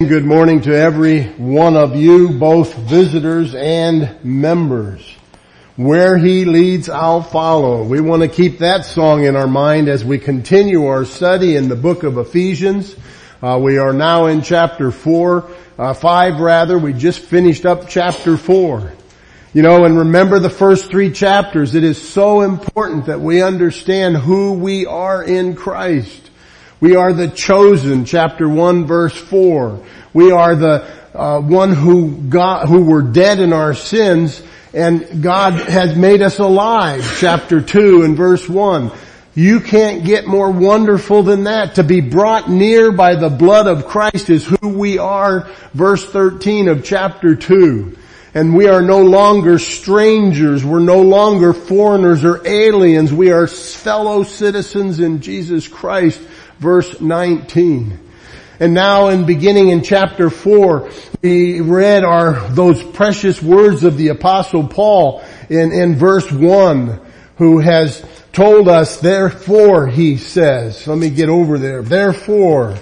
Good morning to every one of you, both visitors and members. Where He leads, I'll follow. We want to keep that song in our mind as we continue our study in the book of Ephesians. We are now in chapter 5 rather. We just finished up chapter 4. You know, and remember the first 3 chapters. It is so important that we understand who we are in Christ. We are the chosen, chapter 1 verse 4. We are the one who were dead in our sins, and God has made us alive, chapter 2 and verse 1. You can't get more wonderful than that. To be brought near by the blood of Christ is who we are, verse 13 of chapter 2. And we are no longer strangers. We're no longer foreigners or aliens. We are fellow citizens in Jesus Christ, verse 19. And now beginning in chapter 4, we read those precious words of the Apostle Paul in verse 1, who has told us, therefore, he says, let me get over there, therefore,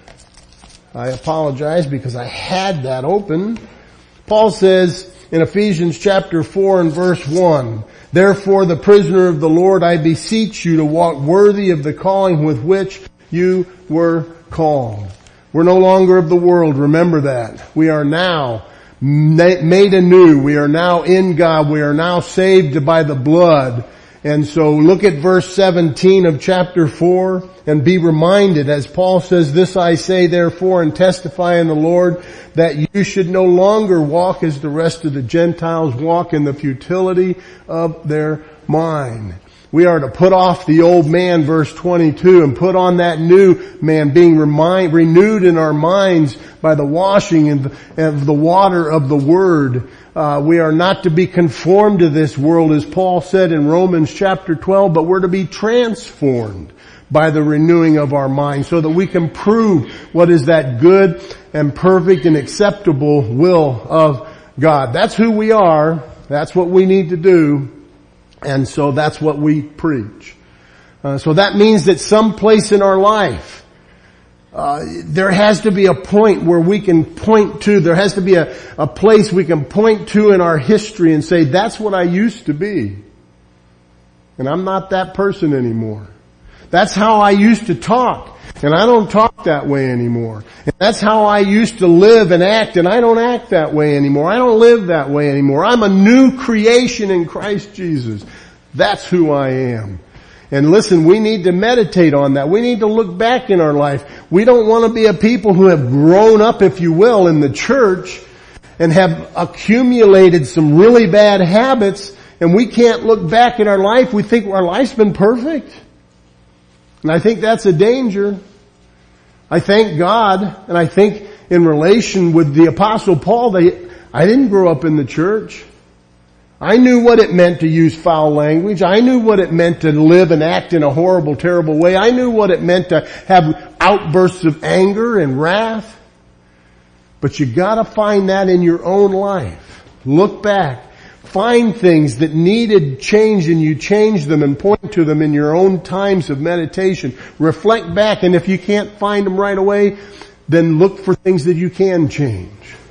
I apologize because I had that open. Paul says in Ephesians chapter 4 and verse 1, therefore the prisoner of the Lord, I beseech you to walk worthy of the calling with which you were called. We're no longer of the world, remember that. We are now made anew. We are now in God. We are now saved by the blood. And so look at verse 17 of chapter 4 and be reminded, as Paul says, this I say therefore and testify in the Lord, that you should no longer walk as the rest of the Gentiles walk in the futility of their mind. We are to put off the old man, verse 22, and put on that new man, being renewed in our minds by the washing of the water of the Word. We are not to be conformed to this world, as Paul said in Romans chapter 12, but we're to be transformed by the renewing of our minds so that we can prove what is that good and perfect and acceptable will of God. That's who we are. That's what we need to do. And so that's what we preach. So that means that someplace in our life, there has to be a point where we can point to, there has to be a place we can point to in our history and say, that's what I used to be. And I'm not that person anymore. That's how I used to talk. And I don't talk that way anymore. And that's how I used to live and act, and I don't act that way anymore. I don't live that way anymore. I'm a new creation in Christ Jesus. That's who I am. And listen, we need to meditate on that. We need to look back in our life. We don't want to be a people who have grown up, if you will, in the church and have accumulated some really bad habits, and we can't look back in our life. We think our life's been perfect. And I think that's a danger. I thank God, and I think in relation with the Apostle Paul, I didn't grow up in the church. I knew what it meant to use foul language. I knew what it meant to live and act in a horrible, terrible way. I knew what it meant to have outbursts of anger and wrath. But you gotta find that in your own life. Look back. Find things that needed change and you change them and point to them in your own times of meditation. Reflect back, and if you can't find them right away, then look for things that you can change.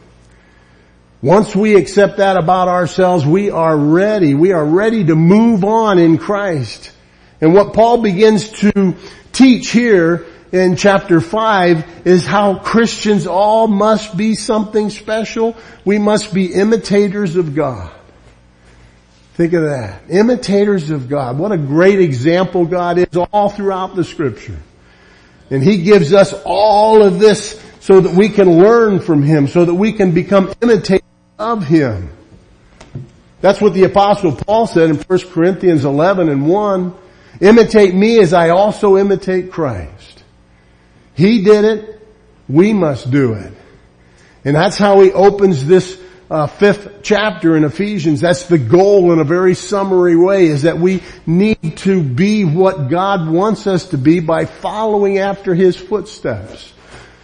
Once we accept that about ourselves, we are ready. We are ready to move on in Christ. And what Paul begins to teach here in chapter 5 is how Christians all must be something special. We must be imitators of God. Think of that. Imitators of God. What a great example God is all throughout the Scripture. And He gives us all of this so that we can learn from Him, so that we can become imitators of Him. That's what the Apostle Paul said in 1 Corinthians 11 and 1. Imitate me as I also imitate Christ. He did it. We must do it. And that's how He opens this 5th chapter in Ephesians. That's the goal in a very summary way, is that we need to be what God wants us to be by following after His footsteps.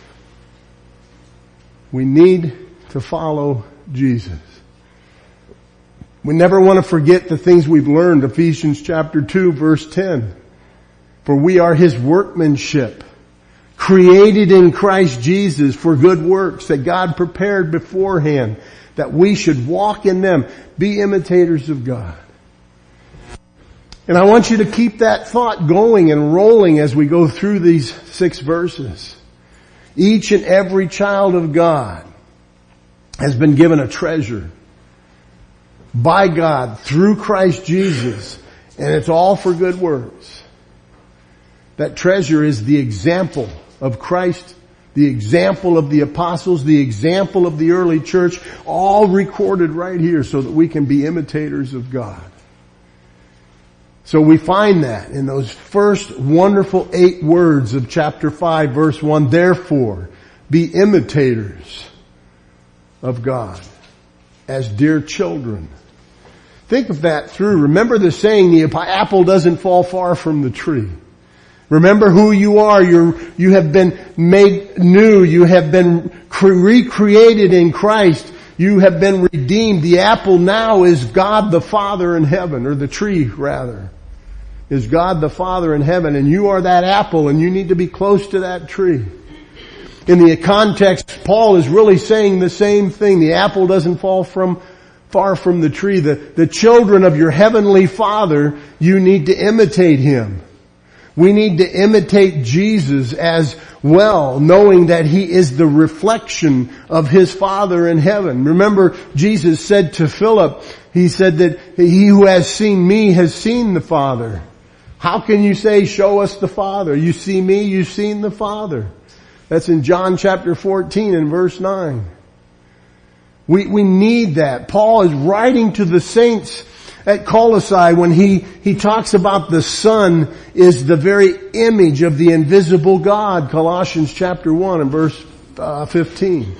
We need to follow Jesus. We never want to forget the things we've learned. Ephesians chapter 2 verse 10. For we are His workmanship, created in Christ Jesus for good works that God prepared beforehand, that we should walk in them, be imitators of God. And I want you to keep that thought going and rolling as we go through these 6 verses. Each and every child of God has been given a treasure by God through Christ Jesus, and it's all for good works. That treasure is the example of Christ, the example of the apostles, the example of the early church, all recorded right here so that we can be imitators of God. So we find that in those first wonderful 8 words of chapter 5, verse 1, therefore, be imitators of God as dear children. Think of that through. Remember the saying, the apple doesn't fall far from the tree. Remember who you are. You have been made new. You have been recreated in Christ. You have been redeemed. The apple now is God the Father in heaven, or the tree rather, is God the Father in heaven, and you are that apple, and you need to be close to that tree. In the context, Paul is really saying the same thing. The apple doesn't fall far from the tree. The children of your heavenly Father, you need to imitate Him. We need to imitate Jesus as well, knowing that He is the reflection of His Father in heaven. Remember, Jesus said to Philip, He said that he who has seen me has seen the Father. How can you say, show us the Father? You see me, you've seen the Father. That's in John chapter 14 and verse 9. We need that. Paul is writing to the saints at Colossae when he talks about the Son is the very image of the invisible God, Colossians chapter 1 and verse 15.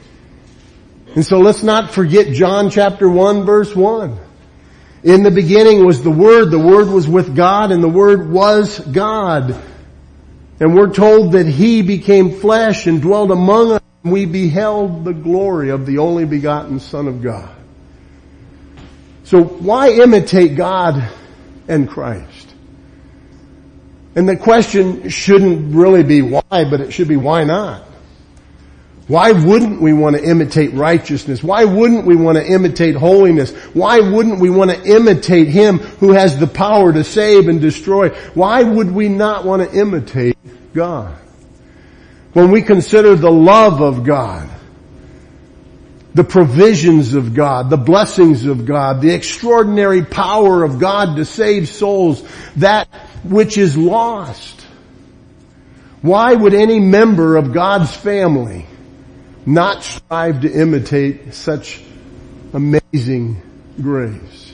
And so let's not forget John chapter 1 verse 1. In the beginning was the Word was with God, and the Word was God. And we're told that He became flesh and dwelt among us, and we beheld the glory of the only begotten Son of God. So why imitate God and Christ? And the question shouldn't really be why, but it should be why not? Why wouldn't we want to imitate righteousness? Why wouldn't we want to imitate holiness? Why wouldn't we want to imitate Him who has the power to save and destroy? Why would we not want to imitate God? When we consider the love of God, the provisions of God, the blessings of God, the extraordinary power of God to save souls, that which is lost, why would any member of God's family not strive to imitate such amazing grace?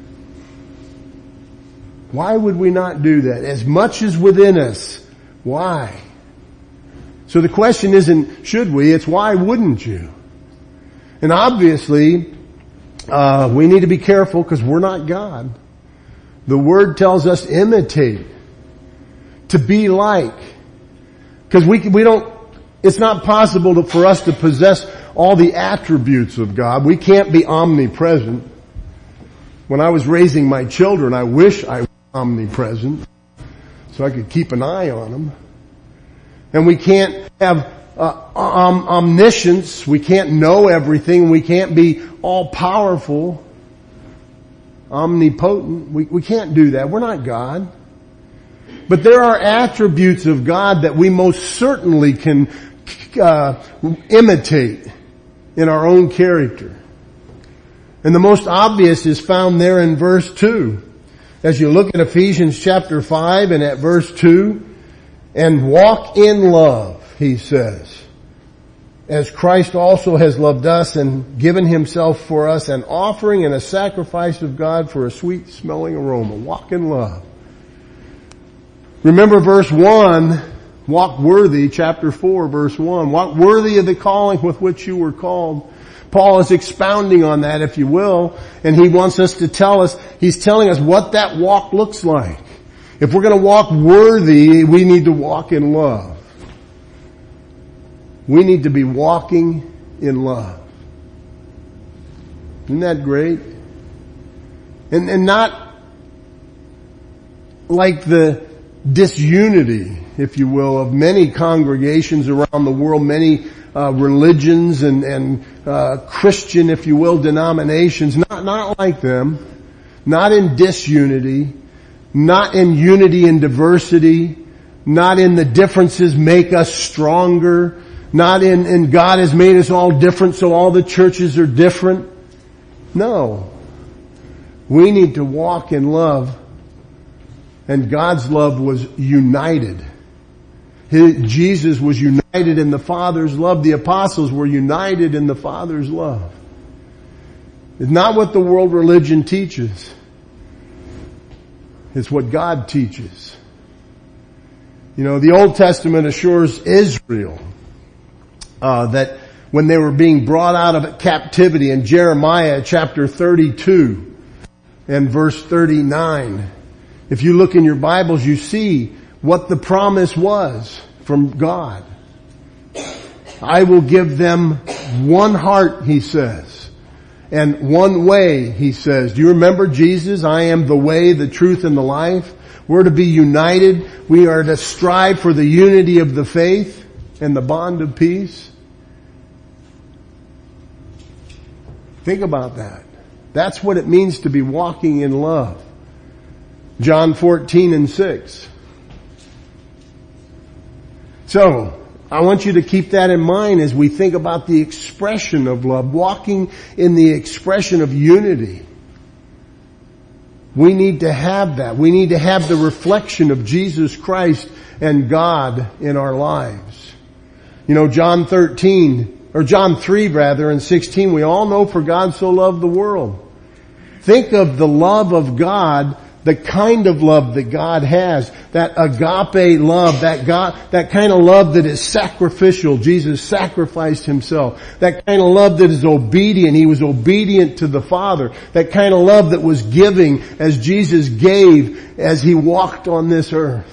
Why would we not do that? As much as within us, why? So the question isn't should we, it's why wouldn't you? And obviously, we need to be careful because we're not God. The Word tells us imitate, to be like. Because we don't, it's not possible for us to possess all the attributes of God. We can't be omnipresent. When I was raising my children, I wish I was omnipresent so I could keep an eye on them. And we can't have omniscience. We can't know everything. We can't be all powerful, omnipotent. We can't do that. We're not God. But there are attributes of God that we most certainly can imitate in our own character. And the most obvious is found there in verse 2. As you look at Ephesians chapter 5 and at verse 2, and walk in love, he says, as Christ also has loved us and given Himself for us, an offering and a sacrifice of God for a sweet smelling aroma. Walk in love. Remember verse 1, walk worthy, chapter 4 verse 1. Walk worthy of the calling with which you were called. Paul is expounding on that, if you will, and he wants us to tell us, he's telling us what that walk looks like. If we're going to walk worthy, we need to walk in love. We need to be walking in love. Isn't that great? And not like the disunity, if you will, of many congregations around the world, many religions and Christian, if you will, denominations. Not like them. Not in disunity. Not in unity and diversity. Not in the differences make us stronger. Not in God has made us all different, so all the churches are different. No. We need to walk in love. And God's love was united. Jesus was united in the Father's love. The apostles were united in the Father's love. It's not what the world religion teaches. It's what God teaches. You know, the Old Testament assures Israel that when they were being brought out of captivity in Jeremiah chapter 32 and verse 39, if you look in your Bibles, you see what the promise was from God. I will give them one heart, he says, and one way, he says. Do you remember Jesus? I am the way, the truth, and the life. We're to be united. We are to strive for the unity of the faith and the bond of peace. Think about that. That's what it means to be walking in love. John 14:6. So, I want you to keep that in mind as we think about the expression of love, walking in the expression of unity. We need to have that. We need to have the reflection of Jesus Christ and God in our lives. You know, John 3 and 16, we all know for God so loved the world. Think of the love of God, the kind of love that God has, that agape love, that kind of love that is sacrificial. Jesus sacrificed himself. That kind of love that is obedient. He was obedient to the Father. That kind of love that was giving as Jesus gave as he walked on this earth.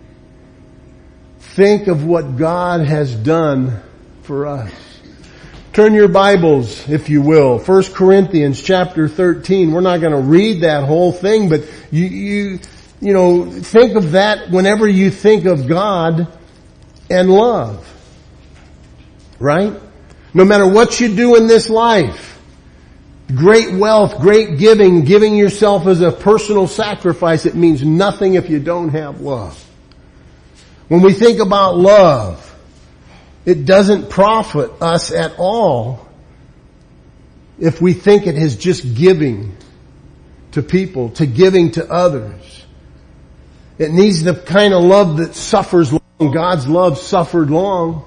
Think of what God has done for us. Turn your Bibles, if you will. 1 Corinthians chapter 13. We're not going to read that whole thing, but you know, think of that whenever you think of God and love. Right? No matter what you do in this life, great wealth, great giving yourself as a personal sacrifice, it means nothing if you don't have love. When we think about love, it doesn't profit us at all if we think it is just giving to people, to giving to others. It needs the kind of love that suffers long. God's love suffered long.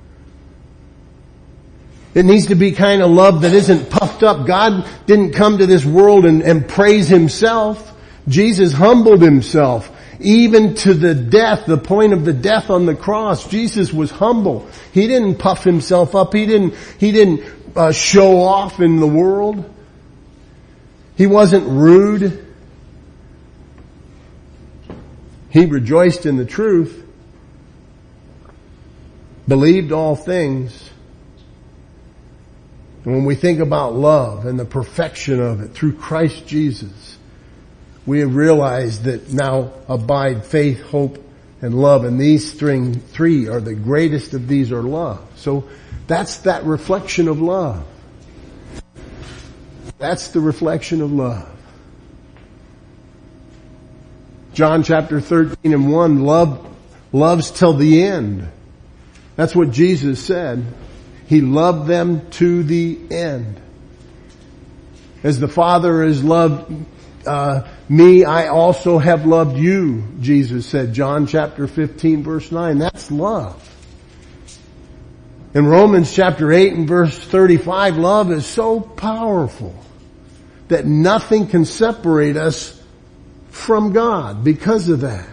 It needs to be kind of love that isn't puffed up. God didn't come to this world and praise himself. Jesus humbled himself. Even to the death, the point of the death on the cross, Jesus was humble. He didn't puff himself up. He didn't show off in the world. He wasn't rude. He rejoiced in the truth, believed all things. And when we think about love and the perfection of it through Christ Jesus, we have realized that now abide faith, hope, and love. And these three are the greatest of these are love. So that's that reflection of love. That's the reflection of love. John chapter 13:1, loves till the end. That's what Jesus said. He loved them to the end. As the Father has loved me, I also have loved you, Jesus said. John chapter 15 verse 9. That's love. In Romans chapter 8 and verse 35, love is so powerful that nothing can separate us from God because of that.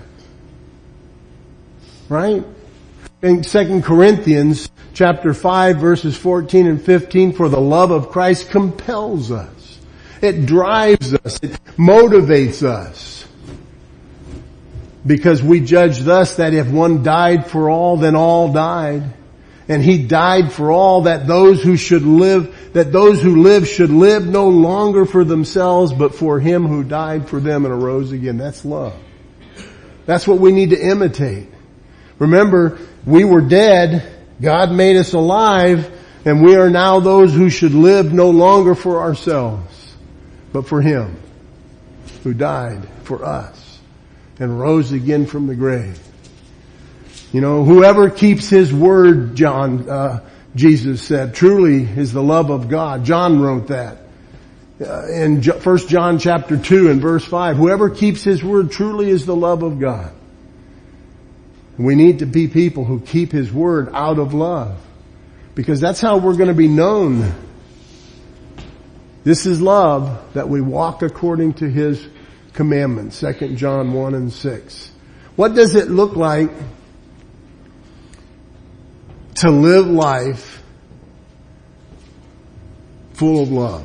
Right? In 2 Corinthians chapter 5 verses 14 and 15, for the love of Christ compels us. It drives us. It motivates us. Because we judge thus that if one died for all, then all died. And he died for all, that those who live should live no longer for themselves, but for him who died for them and arose again. That's love. That's what we need to imitate. Remember, we were dead, God made us alive, and we are now those who should live no longer for ourselves, but for Him who died for us and rose again from the grave. You know, whoever keeps His word, Jesus said, truly is the love of God. John wrote that. In 1 John chapter 2 and verse 5, whoever keeps His word truly is the love of God. We need to be people who keep His word out of love, because that's how we're going to be known. This is love, that we walk according to His commandments. 2 John 1 and 6. What does it look like to live life full of love?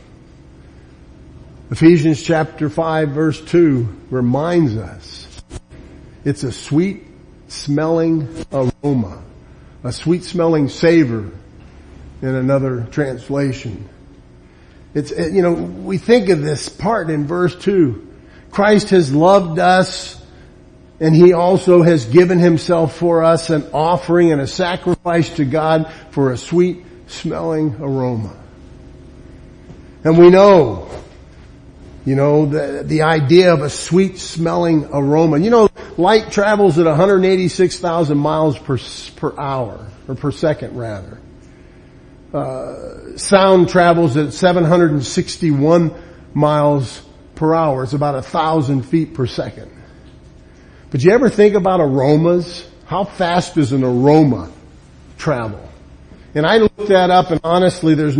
Ephesians chapter 5 verse 2 reminds us it's a sweet smelling aroma, a sweet smelling savor in another translation. It's, you know, we think of this part in verse 2. Christ has loved us, and He also has given Himself for us, an offering and a sacrifice to God for a sweet smelling aroma. And we know, you know, the idea of a sweet smelling aroma. You know, light travels at 186,000 miles per hour, or per second rather. Sound travels at 761 miles per hour. It's about 1,000 feet per second. But you ever think about aromas? How fast does an aroma travel? And I looked that up, and honestly, it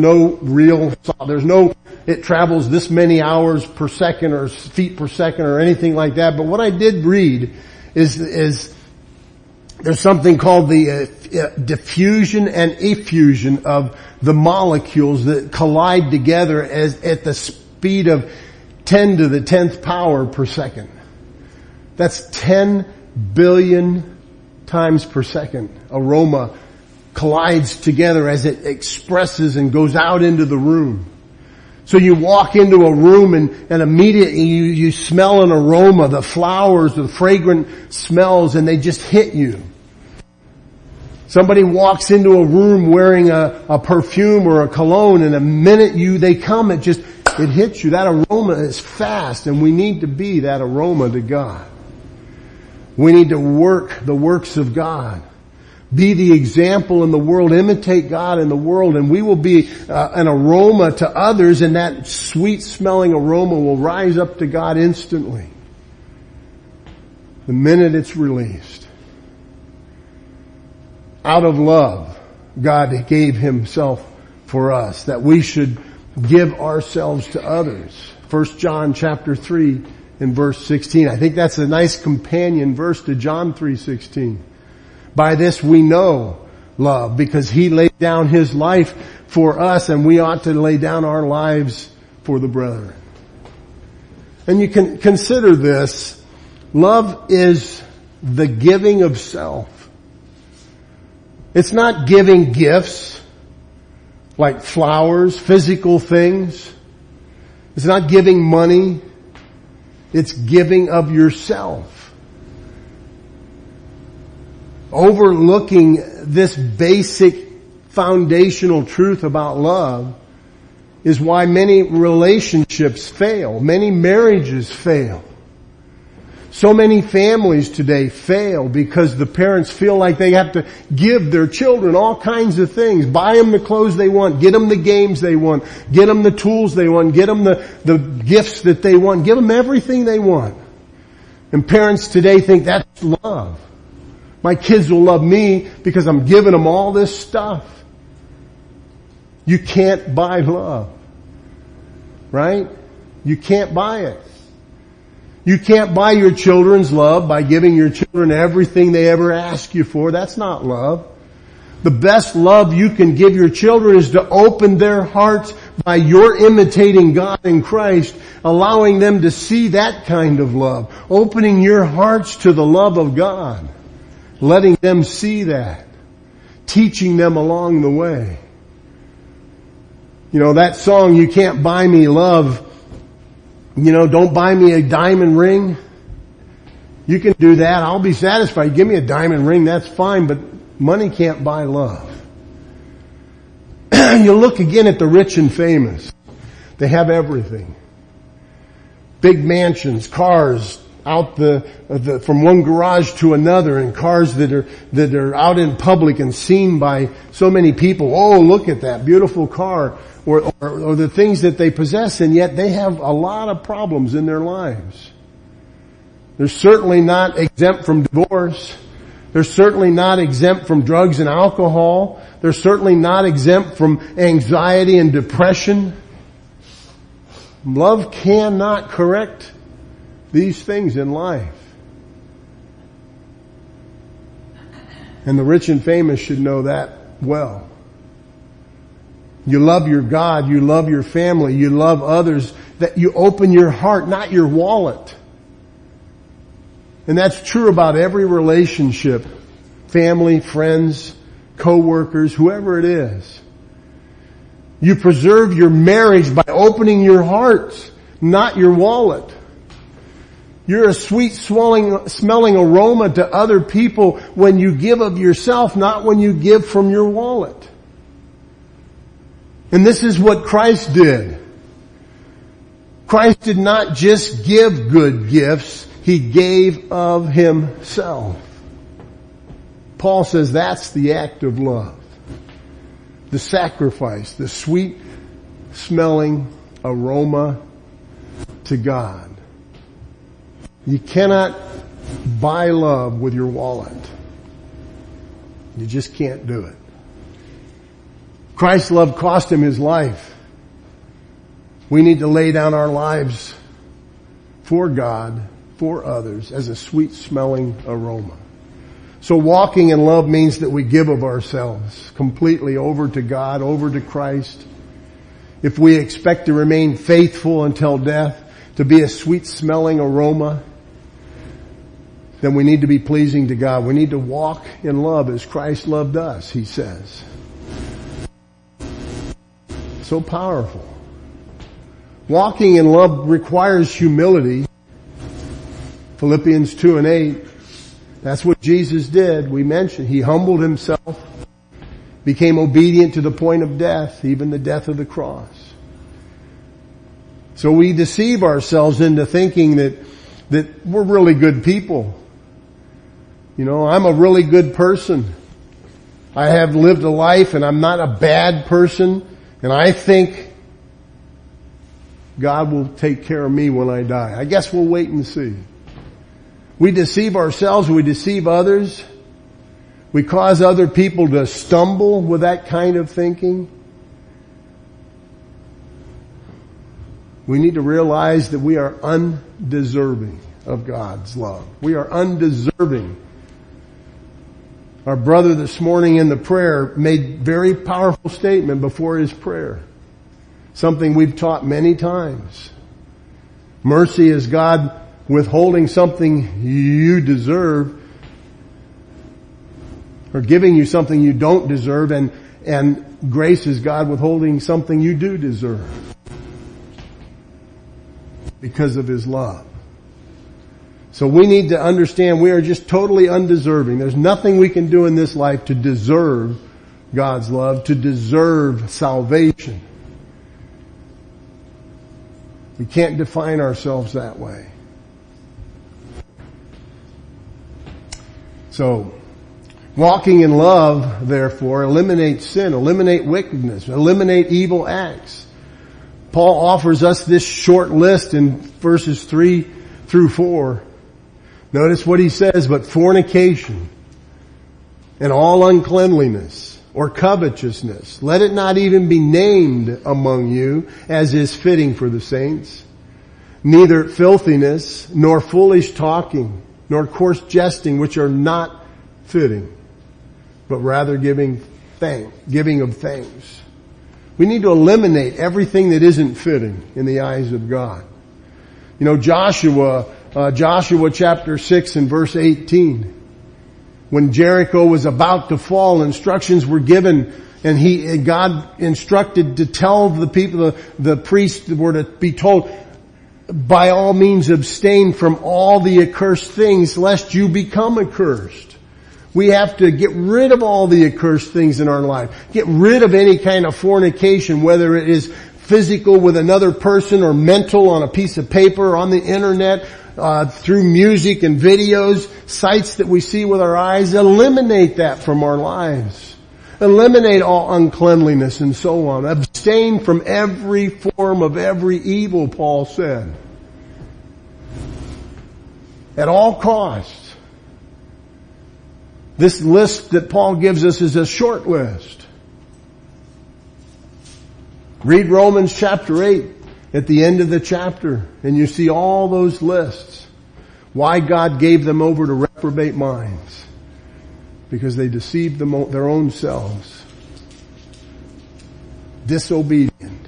travels this many hours per second or feet per second or anything like that. But what I did read is there's something called the diffusion and effusion of the molecules that collide together at the speed of 10 to the 10th power per second. That's 10 billion times per second. Aroma collides together as it expresses and goes out into the room. So you walk into a room and immediately you smell an aroma, the flowers, the fragrant smells, and they just hit you. Somebody walks into a room wearing a perfume or a cologne, and the minute they come, it hits you. That aroma is fast, and we need to be that aroma to God. We need to work the works of God. Be the example in the world. Imitate God in the world, and we will be an aroma to others, and that sweet smelling aroma will rise up to God instantly the minute it's released. Out of love, God gave Himself for us, that we should give ourselves to others. 1 John chapter 3 and verse 16. I think that's a nice companion verse to John 3:16. By this we know love, because He laid down His life for us, and we ought to lay down our lives for the brethren. And you can consider this. Love is the giving of self. It's not giving gifts like flowers, physical things. It's not giving money. It's giving of yourself. Overlooking this basic foundational truth about love is why many relationships fail. Many marriages fail. So many families today fail because the parents feel like they have to give their children all kinds of things. Buy them the clothes they want. Get them the games they want. Get them the tools they want. Get them the gifts that they want. Give them everything they want. And parents today think that's love. My kids will love me because I'm giving them all this stuff. You can't buy love. Right? You can't buy it. You can't buy your children's love by giving your children everything they ever ask you for. That's not love. The best love you can give your children is to open their hearts by your imitating God in Christ, allowing them to see that kind of love. Opening your hearts to the love of God. Letting them see that. Teaching them along the way. You know, that song, You Can't Buy Me Love, you know, don't buy me a diamond ring. You can do that. I'll be satisfied. Give me a diamond ring. That's fine. But money can't buy love. You look again at the rich and famous. They have everything. Big mansions, cars, out from one garage to another, and cars that are out in public and seen by so many people. Oh, look at that beautiful car, or the things that they possess, and yet they have a lot of problems in their lives. They're certainly not exempt from divorce. They're certainly not exempt from drugs and alcohol. They're certainly not exempt from anxiety and depression. Love cannot correct these things in life. And the rich and famous should know that well. You love your God, you love your family, you love others, that you open your heart, not your wallet. And that's true about every relationship, family, friends, co-workers, whoever it is. You preserve your marriage by opening your heart, not your wallet. You're a sweet smelling aroma to other people when you give of yourself, not when you give from your wallet. And this is what Christ did. Christ did not just give good gifts, He gave of Himself. Paul says that's the act of love. The sacrifice, the sweet smelling aroma to God. You cannot buy love with your wallet. You just can't do it. Christ's love cost Him His life. We need to lay down our lives for God, for others, as a sweet smelling aroma. So walking in love means that we give of ourselves completely over to God, over to Christ. If we expect to remain faithful until death, to be a sweet smelling aroma, then we need to be pleasing to God. We need to walk in love as Christ loved us, He says. So powerful. Walking in love requires humility. Philippians 2:8. That's what Jesus did. We mentioned He humbled Himself, became obedient to the point of death, even the death of the cross. So we deceive ourselves into thinking that we're really good people. You know, I'm a really good person. I have lived a life and I'm not a bad person, and I think God will take care of me when I die. I guess we'll wait and see. We deceive ourselves, we deceive others. We cause other people to stumble with that kind of thinking. We need to realize that we are undeserving of God's love. We are undeserving. Our brother this morning in the prayer made very powerful statement before his prayer. Something we've taught many times. Mercy is God withholding something you deserve, or giving you something you don't deserve, and grace is God withholding something you do deserve because of His love. So we need to understand we are just totally undeserving. There's nothing we can do in this life to deserve God's love, to deserve salvation. We can't define ourselves that way. So, walking in love, therefore, eliminates sin, eliminate wickedness, eliminate evil acts. Paul offers us this short list in verses 3 through 4. Notice what he says, but fornication and all uncleanliness or covetousness, let it not even be named among you, as is fitting for the saints. Neither filthiness, nor foolish talking, nor coarse jesting, which are not fitting, but rather giving of thanks. We need to eliminate everything that isn't fitting in the eyes of God. You know, Joshua chapter 6 and verse 18. When Jericho was about to fall, instructions were given, and God instructed to tell the people, the priests were to be told, by all means abstain from all the accursed things lest you become accursed. We have to get rid of all the accursed things in our life. Get rid of any kind of fornication, whether it is physical with another person or mental on a piece of paper, on the internet, through music and videos, sites that we see with our eyes. Eliminate that from our lives. Eliminate all uncleanliness and so on. Abstain from every form of every evil, Paul said. At all costs. This list that Paul gives us is a short list. Read Romans chapter 8 at the end of the chapter and you see all those lists. Why God gave them over to reprobate minds. Because they deceived their own selves. Disobedient.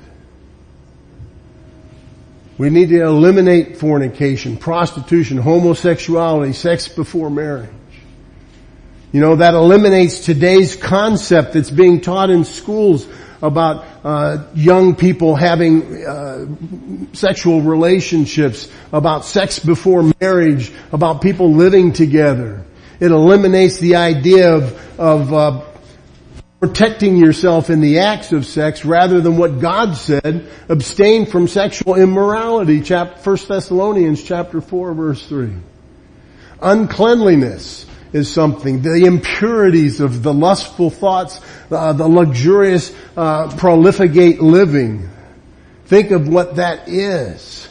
We need to eliminate fornication, prostitution, homosexuality, sex before marriage. You know, that eliminates today's concept that's being taught in schools about young people having sexual relationships, about sex before marriage, about people living together. It eliminates the idea of protecting yourself in the acts of sex rather than what God said, abstain from sexual immorality, 1 Thessalonians chapter 4 verse 3. Uncleanliness is something, the impurities of the lustful thoughts, the luxurious, profligate living. Think of what that is.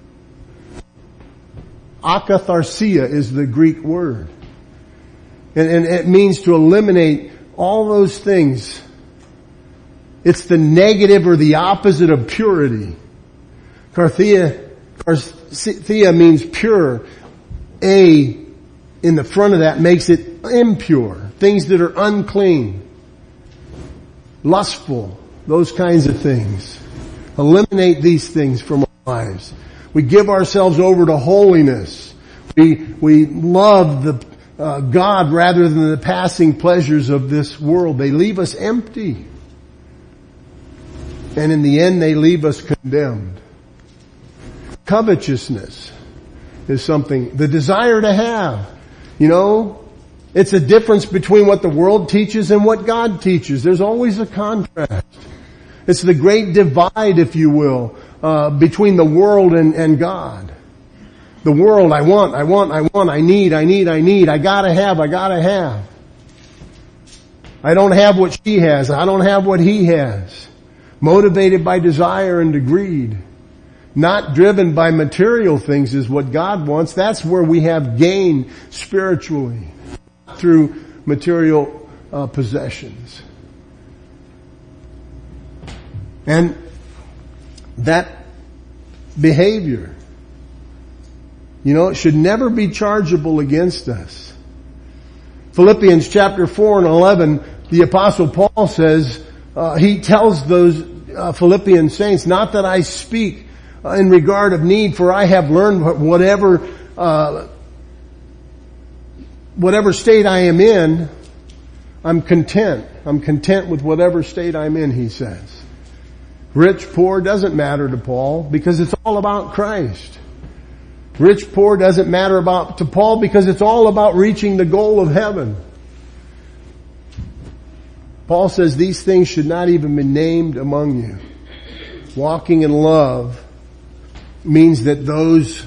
Akatharsia is the Greek word. And it means to eliminate all those things. It's the negative or the opposite of purity. Carthia means pure. A in the front of that makes it impure. Things that are unclean. Lustful. Those kinds of things. Eliminate these things from our lives. We give ourselves over to holiness. We love the God rather than the passing pleasures of this world. They leave us empty. And in the end they leave us condemned. Covetousness is something, the desire to have. You know, it's a difference between what the world teaches and what God teaches. There's always a contrast. It's the great divide, if you will, between the world and God. The world, I want, I need, I gotta have. I don't have what she has, I don't have what he has. Motivated by desire and greed. Not driven by material things is what God wants. That's where we have gain spiritually. Through material possessions. And that behavior, you know, it should never be chargeable against us. Philippians chapter 4 and 11, the Apostle Paul says, he tells those Philippian saints, not that I speak in regard of need, for I have learned whatever state I am in, I'm content. I'm content with whatever state I'm in, he says. Rich, poor doesn't matter to Paul because it's all about Christ. Rich, poor doesn't matter to Paul because it's all about reaching the goal of heaven. Paul says these things should not even be named among you. Walking in love means that those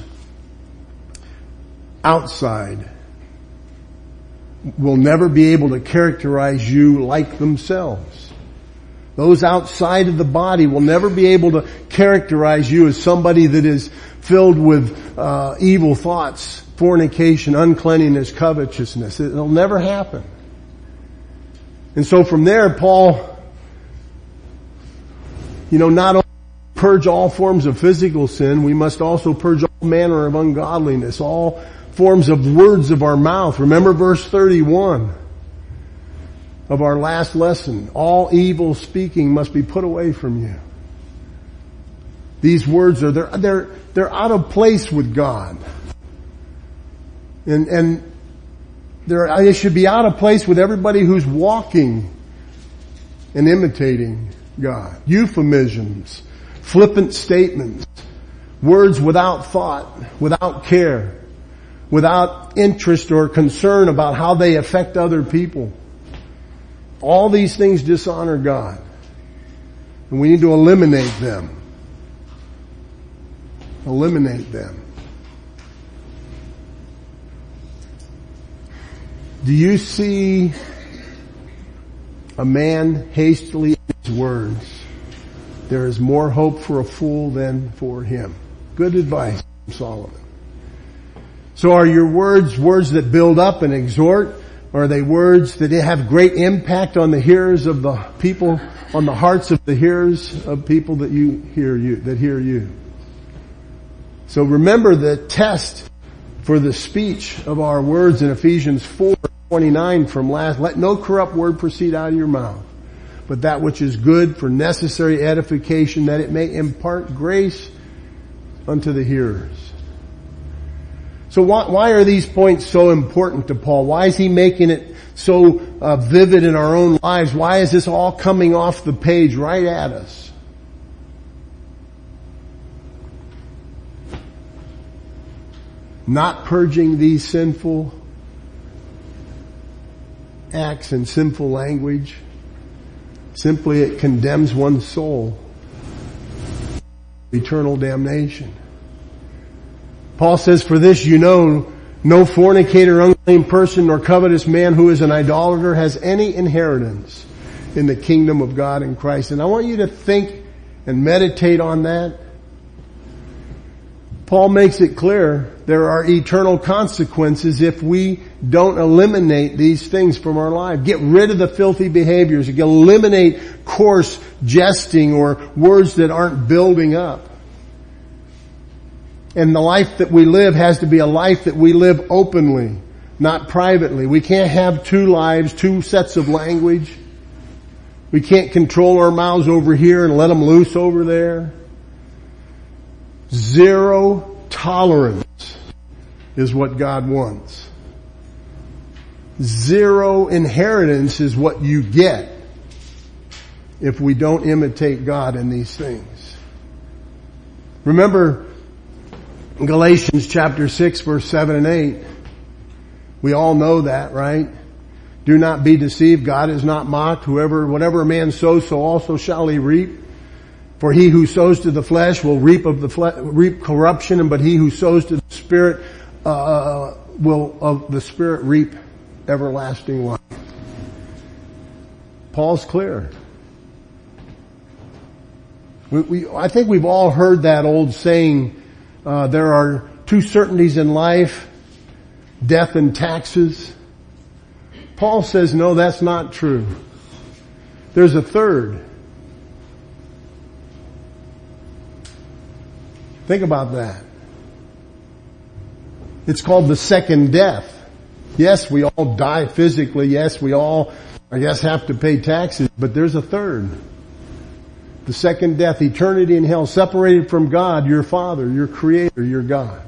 outside will never be able to characterize you like themselves. Those outside of the body will never be able to characterize you as somebody that is filled with evil thoughts, fornication, uncleanness, covetousness. It'll never happen. And so from there, Paul, not only purge all forms of physical sin, we must also purge all manner of ungodliness, all forms of words of our mouth. Remember verse 31 of our last lesson. All evil speaking must be put away from you. These words they're out of place with God. And they should be out of place with everybody who's walking and imitating God. Euphemisms, flippant statements, Words without thought, without care, without interest or concern about how they affect other people. All these things dishonor God. And we need to eliminate them. Eliminate them. Do you see a man hastily in his words? There is more hope for a fool than for him. Good advice from Solomon. So are your words words that build up and exhort? Or are they words that have great impact on the hearers of the people, on the hearts of the hearers of people that hear you? So remember the test for the speech of our words in Ephesians 4:29 from last. Let no corrupt word proceed out of your mouth, but that which is good for necessary edification, that it may impart grace unto the hearers. So why are these points so important to Paul? Why is he making it so vivid in our own lives? Why is this all coming off the page right at us? Not purging these sinful acts and sinful language, simply it condemns one's soul to eternal damnation. Paul says, for this you know, no fornicator, unclean person, nor covetous man who is an idolater has any inheritance in the kingdom of God in Christ. And I want you to think and meditate on that. Paul makes it clear there are eternal consequences if we don't eliminate these things from our life. Get rid of the filthy behaviors. Eliminate coarse jesting or words that aren't building up. And the life that we live has to be a life that we live openly, not privately. We can't have two lives, two sets of language. We can't control our mouths over here and let them loose over there. Zero tolerance is what God wants. Zero inheritance is what you get if we don't imitate God in these things. Remember Galatians chapter 6 verse 7 and 8. We all know that, right? Do not be deceived. God is not mocked. Whatever a man sows, so also shall he reap. For he who sows to the flesh will reap reap corruption, but he who sows to the Spirit will of the Spirit reap everlasting life. Paul's clear. I think we've all heard that old saying, there are two certainties in life, death and taxes. Paul says, no, that's not true. There's a third. Think about that. It's called the second death. Yes, we all die physically. Yes, we all, I guess, have to pay taxes. But there's a third. The second death, eternity in hell, separated from God, your Father, your Creator, your God.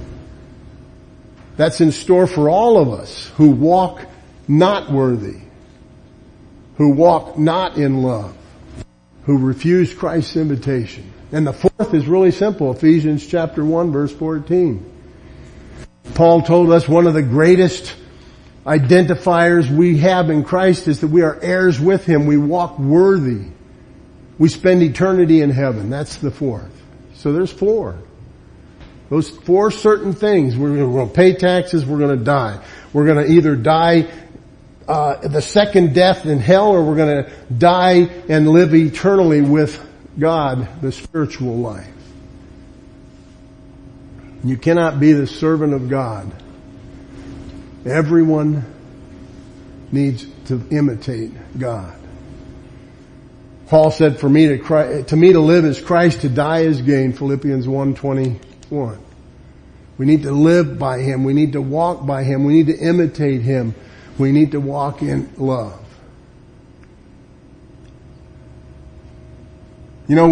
That's in store for all of us who walk not worthy, who walk not in love, who refuse Christ's invitation. And the fourth is really simple. Ephesians chapter 1 verse 14. Paul told us one of the greatest identifiers we have in Christ is that we are heirs with Him. We walk worthy. We spend eternity in heaven. That's the fourth. So there's four. Those four certain things. We're going to pay taxes. We're going to die. We're going to either die the second death in hell, or we're going to die and live eternally with God, the spiritual life. You cannot be the servant of God. Everyone needs to imitate God. Paul said, to me to live is Christ, to die is gain, Philippians 1:21. We need to live by Him. We need to walk by Him. We need to imitate Him. We need to walk in love. You know,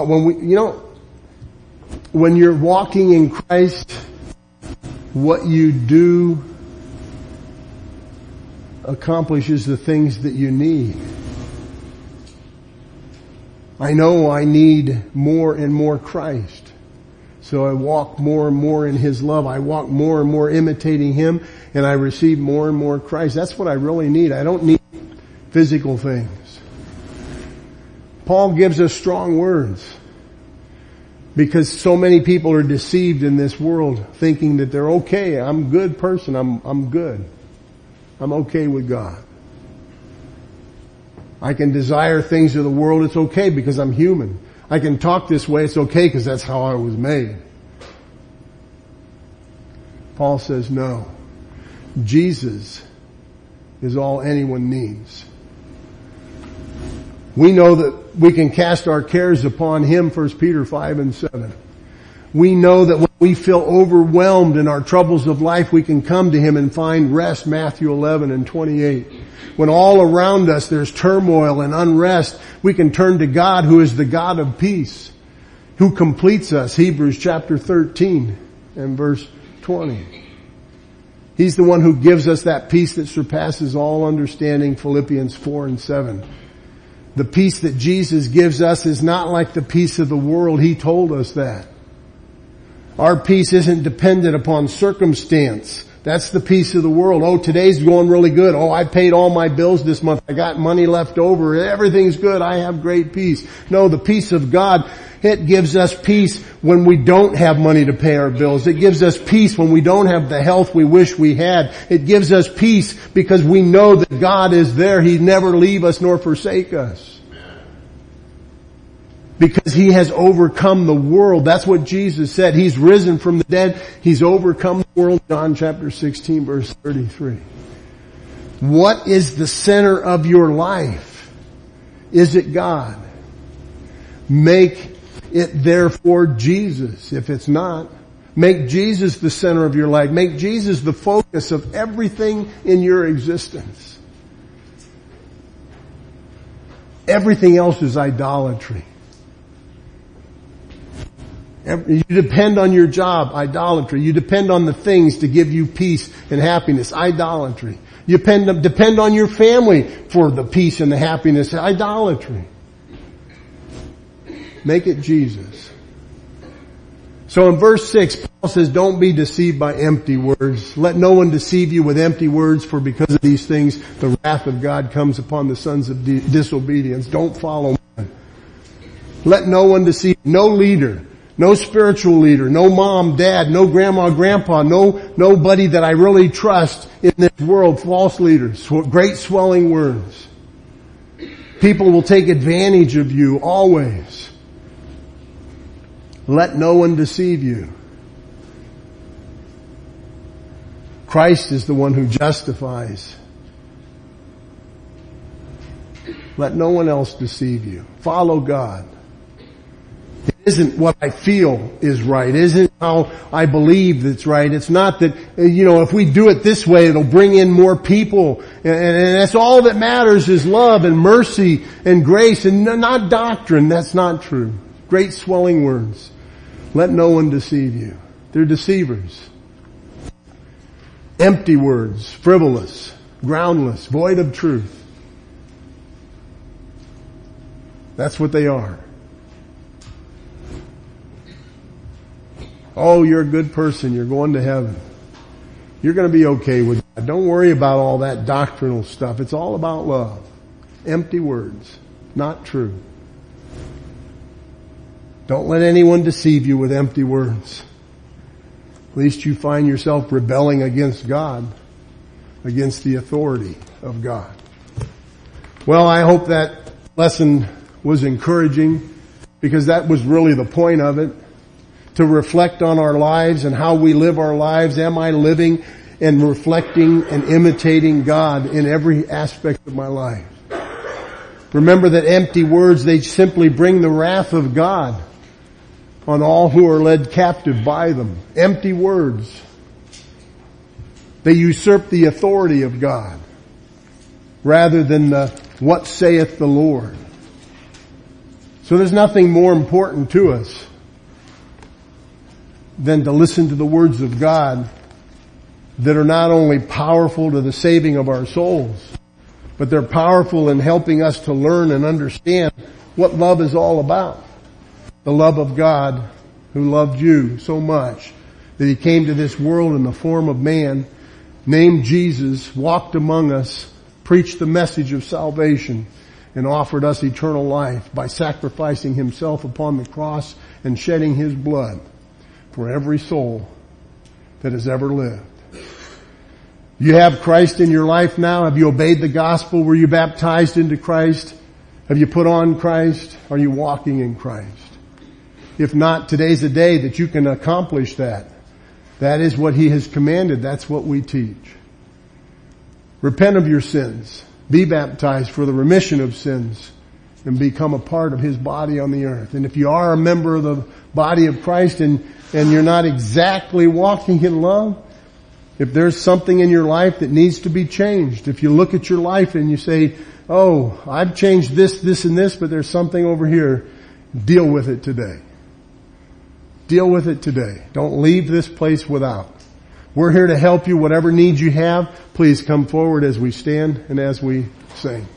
when you're walking in Christ, what you do accomplishes the things that you need. I know I need more and more Christ. So I walk more and more in His love. I walk more and more imitating Him, and I receive more and more Christ. That's what I really need. I don't need physical things. Paul gives us strong words because so many people are deceived in this world thinking that they're okay. I'm a good person. I'm good. I'm okay with God. I can desire things of the world. It's okay because I'm human. I can talk this way. It's okay because that's how I was made. Paul says no. Jesus is all anyone needs. We know that we can cast our cares upon Him, 1 Peter 5:7. We know that when we feel overwhelmed in our troubles of life, we can come to Him and find rest, Matthew 11:28. When all around us there's turmoil and unrest, we can turn to God who is the God of peace, who completes us, Hebrews chapter 13 and verse 20. He's the one who gives us that peace that surpasses all understanding, Philippians 4:7. The peace that Jesus gives us is not like the peace of the world. He told us that. Our peace isn't dependent upon circumstance. That's the peace of the world. Oh, today's going really good. Oh, I paid all my bills this month. I got money left over. Everything's good. I have great peace. No, the peace of God, it gives us peace when we don't have money to pay our bills. It gives us peace when we don't have the health we wish we had. It gives us peace because we know that God is there. He never leave us nor forsake us. Because He has overcome the world. That's what Jesus said. He's risen from the dead. He's overcome the world. John chapter 16 verse 33. What is the center of your life? Is it God? Make it therefore Jesus. If it's not, make Jesus the center of your life. Make Jesus the focus of everything in your existence. Everything else is idolatry. You depend on your job, idolatry. You depend on the things to give you peace and happiness, idolatry. You depend on your family for the peace and the happiness, idolatry. Make it Jesus. So in verse 6, Paul says, don't be deceived by empty words. Let no one deceive you with empty words, for because of these things, the wrath of God comes upon the sons of disobedience. Don't follow man. Let no one deceive, no leader. No spiritual leader, no mom, dad, no grandma, grandpa, nobody that I really trust in this world, false leaders, great swelling words. People will take advantage of you always. Let no one deceive you. Christ is the one who justifies. Let no one else deceive you. Follow God. It isn't what I feel is right. It isn't how I believe that's right. It's not that, if we do it this way, it'll bring in more people. And that's all that matters is love and mercy and grace and not doctrine. That's not true. Great swelling words. Let no one deceive you. They're deceivers. Empty words, frivolous, groundless, void of truth. That's what they are. Oh, you're a good person. You're going to heaven. You're going to be okay with that. Don't worry about all that doctrinal stuff. It's all about love. Empty words. Not true. Don't let anyone deceive you with empty words. At least you find yourself rebelling against God, against the authority of God. Well, I hope that lesson was encouraging because that was really the point of it. To reflect on our lives and how we live our lives. Am I living and reflecting and imitating God in every aspect of my life? Remember that empty words, they simply bring the wrath of God on all who are led captive by them. Empty words. They usurp the authority of God rather than the what saith the Lord. So there's nothing more important to us than to listen to the words of God that are not only powerful to the saving of our souls, but they're powerful in helping us to learn and understand what love is all about. The love of God who loved you so much that He came to this world in the form of man, named Jesus, walked among us, preached the message of salvation, and offered us eternal life by sacrificing Himself upon the cross and shedding His blood for every soul that has ever lived. You have Christ in your life now? Have you obeyed the gospel? Were you baptized into Christ? Have you put on Christ? Are you walking in Christ? If not, today's the day that you can accomplish that. That is what He has commanded. That's what we teach. Repent of your sins. Be baptized for the remission of sins and become a part of His body on the earth. And if you are a member of the body of Christ and you're not exactly walking in love, if there's something in your life that needs to be changed, if you look at your life and you say, oh, I've changed this, this, and this, but there's something over here, deal with it today. Deal with it today. Don't leave this place without. We're here to help you. Whatever needs you have, please come forward as we stand and as we sing.